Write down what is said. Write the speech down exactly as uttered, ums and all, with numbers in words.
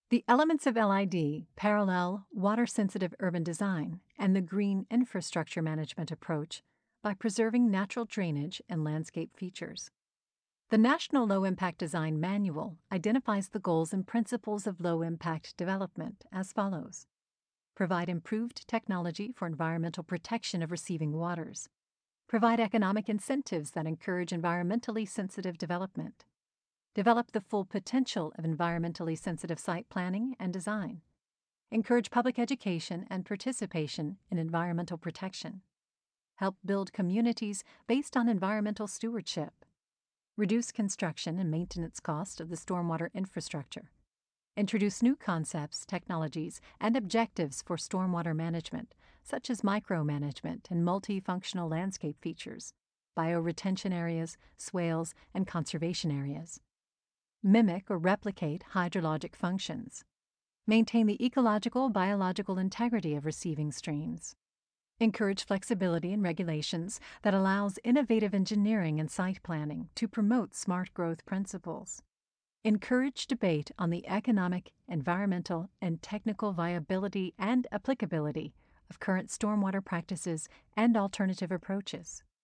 The elements of L I D parallel water-sensitive urban design and the green infrastructure management approach by preserving natural drainage and landscape features. The National Low Impact Design Manual identifies the goals and principles of low impact development as follows: provide improved technology for environmental protection of receiving waters, provide economic incentives that encourage environmentally sensitive development, develop the full potential of environmentally sensitive site planning and design, encourage public education and participation in environmental protection, help build communities based on environmental stewardship, reduce construction and maintenance cost of the stormwater infrastructure, introduce new concepts, technologies, and objectives for stormwater management, such as micromanagement and multifunctional landscape features, bioretention areas, swales, and conservation areas. Mimic or replicate hydrologic functions. Maintain the ecological, biological integrity of receiving streams. Encourage flexibility in regulations that allows innovative engineering and site planning to promote smart growth principles. Encourage debate on the economic, environmental, and technical viability and applicability of current stormwater practices and alternative approaches.